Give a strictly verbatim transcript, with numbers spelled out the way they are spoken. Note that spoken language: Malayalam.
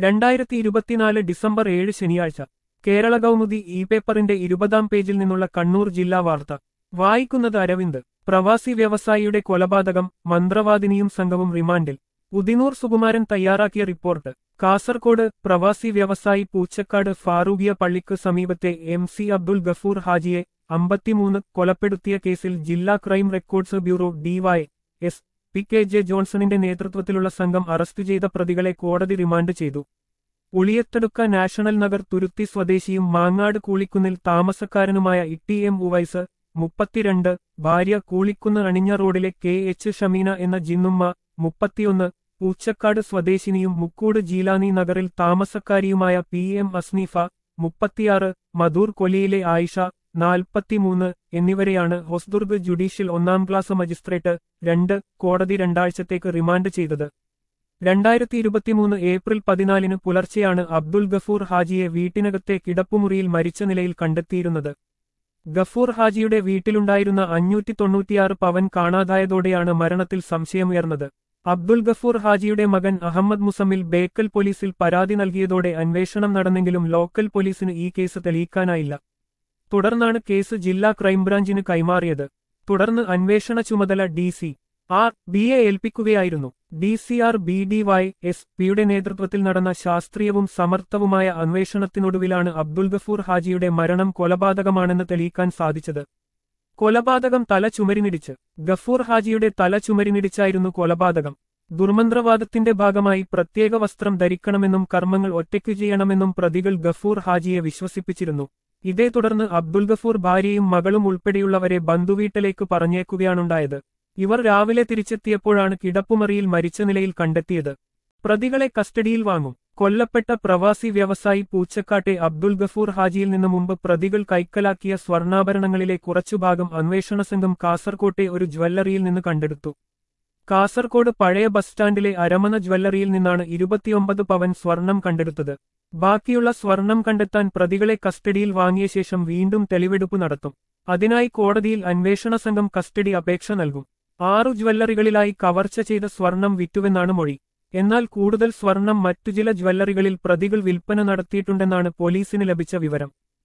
രണ്ടായിരത്തി ഇരുപത്തിനാല് ഡിസംബർ ഏഴ് ശനിയാഴ്ച കേരള കൗമുദി ഇ പേപ്പറിന്റെ ഇരുപതാം പേജിൽ നിന്നുള്ള കണ്ണൂർ ജില്ലാ വാർത്ത വായിക്കുന്നത് അരവിന്ദ്. പ്രവാസി വ്യവസായിയുടെ കൊലപാതകം, മന്ത്രവാദിനിയും സംഘവും റിമാൻഡിൽ. ഉദിനൂർ സുകുമാരൻ തയ്യാറാക്കിയ റിപ്പോർട്ട്. കാസർകോട് പ്രവാസി വ്യവസായി പൂച്ചക്കാട് ഫാറൂഖിയ പള്ളിക്ക് സമീപത്തെ എം സി അബ്ദുൽ ഗഫൂർ ഹാജിയെ അമ്പത്തിമൂന്ന് കൊലപ്പെടുത്തിയ കേസിൽ ജില്ലാ crime records bureau DY S P K J ജോൺസണിന്റെ നേതൃത്വത്തിലുള്ള സംഘം അറസ്റ്റ് ചെയ്ത പ്രതികളെ കോടതി റിമാൻഡ് ചെയ്തു. ഉളിയത്തടുക്ക നാഷണൽ നഗർ തുരുത്തി സ്വദേശിയും മാങ്ങാട് കൂളിക്കുന്നിൽ താമസക്കാരനുമായ ഇട്ടി എം ഉവൈസ് മുപ്പത്തിരണ്ട്, ഭാര്യ കൂളിക്കുന്ന് അണിഞ്ഞ റോഡിലെ കെ എച്ച് ഷമീന എന്ന ജിന്നുമ്മ മുപ്പത്തിയൊന്ന്, പൂച്ചക്കാട് സ്വദേശിനിയും മുക്കൂട് ജീലാനി നഗറിൽ താമസക്കാരിയുമായ പി എം അസ്നീഫ മുപ്പത്തിയാറ്, മധൂർ കൊലിയിലെ ആയിഷ നാൽപ്പത്തിമൂന്ന് എന്നിവരെയാണ് ഹൊസ്ദുർഗ് ജുഡീഷ്യൽ ഒന്നാം ക്ലാസ് മജിസ്ട്രേറ്റ് രണ്ട് കോടതി രണ്ടാഴ്ചത്തേക്ക് റിമാൻഡ് ചെയ്തത്. രണ്ടായിരത്തി ഇരുപത്തിമൂന്ന് ഏപ്രിൽ പതിനാലിന് പുലർച്ചെയാണ് അബ്ദുൽ ഗഫൂർ ഹാജിയെ വീട്ടിനകത്തെ കിടപ്പുമുറിയിൽ മരിച്ച നിലയിൽ കണ്ടെത്തിയിരുന്നത്. ഗഫൂർ ഹാജിയുടെ വീട്ടിലുണ്ടായിരുന്ന അഞ്ഞൂറ്റി തൊണ്ണൂറ്റിയാറ് പവൻ കാണാതായതോടെയാണ് മരണത്തിൽ സംശയമുയർന്നത്. അബ്ദുൽ ഗഫൂർ ഹാജിയുടെ മകൻ അഹമ്മദ് മുസമ്മിൽ ബേക്കൽ പോലീസിൽ പരാതി നൽകിയതോടെ അന്വേഷണം നടന്നെങ്കിലും ലോക്കൽ പോലീസിന് ഈ കേസ് തെളിയിക്കാനായില്ല. തുടർന്നാണ് കേസ് ജില്ലാ ക്രൈംബ്രാഞ്ചിന് കൈമാറിയത്. തുടർന്ന് അന്വേഷണ ചുമതല ഡി സി ആർ ബിയെ ഏൽപ്പിക്കുകയായിരുന്നു. D C R B D Y S പിയുടെ നേതൃത്വത്തിൽ നടന്ന ശാസ്ത്രീയവും സമർത്ഥവുമായ അന്വേഷണത്തിനൊടുവിലാണ് അബ്ദുൽ ഗഫൂർ ഹാജിയുടെ മരണം കൊലപാതകമാണെന്ന് തെളിയിക്കാൻ സാധിച്ചത്. കൊലപാതകം തല ചുമരിനിടിച്ച്. ഗഫൂർ ഹാജിയുടെ തല ചുമരിനിടിച്ചായിരുന്നു കൊലപാതകം. ദുർമന്ത്രവാദത്തിന്റെ ഭാഗമായി പ്രത്യേക വസ്ത്രം ധരിക്കണമെന്നും കർമ്മങ്ങൾ ഒറ്റയ്ക്ക് ചെയ്യണമെന്നും പ്രതികൾ ഗഫൂർ ഹാജിയെ വിശ്വസിപ്പിച്ചിരുന്നു. ഇതേ തുടർന്ന് അബ്ദുൽ ഗഫൂർ ഭാര്യയും മകളും ഉൾപ്പെടെയുള്ളവരെ ബന്ധുവീട്ടിലേക്ക് പറഞ്ഞേക്കുകയാണുണ്ടായത്. ഇവർ രാവിലെ തിരിച്ചെത്തിയപ്പോഴാണ് കിടപ്പുമുറിയിൽ മരിച്ച നിലയിൽ കണ്ടെത്തിയത്. പ്രതികളെ കസ്റ്റഡിയിൽ വാങ്ങും. കൊല്ലപ്പെട്ട പ്രവാസി വ്യവസായി പൂച്ചക്കാട്ടെ അബ്ദുൽ ഗഫൂർ ഹാജിയിൽ നിന്ന് മുമ്പ് പ്രതികൾ കൈക്കലാക്കിയ സ്വർണ്ണാഭരണങ്ങളിലെ കുറച്ചുഭാഗം അന്വേഷണ സംഘം കാസർകോട്ടെ ഒരു ജ്വല്ലറിയിൽ നിന്ന് കണ്ടെടുത്തു. കാസർകോട് പഴയ ബസ് സ്റ്റാൻഡിലെ അരമന ജ്വല്ലറിയിൽ നിന്നാണ് ഇരുപത്തിയൊമ്പത് പവൻ സ്വർണം കണ്ടെടുത്തത്. ബാക്കിയുള്ള സ്വർണം കണ്ടെത്താൻ പ്രതികളെ കസ്റ്റഡിയിൽ വാങ്ങിയ ശേഷം വീണ്ടും തെളിവെടുപ്പ് നടത്തും. അതിനായി കോടതിയിൽ അന്വേഷണ സംഘം കസ്റ്റഡി അപേക്ഷ നൽകും. ആറു ജ്വല്ലറികളിലായി കവർച്ച ചെയ്ത സ്വർണം വിറ്റുവെന്നാണ് മൊഴി. എന്നാൽ കൂടുതൽ സ്വർണം മറ്റു ചില ജ്വല്ലറികളിൽ പ്രതികൾ വിൽപ്പന നടത്തിയിട്ടുണ്ടെന്നാണ് പോലീസിന് ലഭിച്ച വിവരം.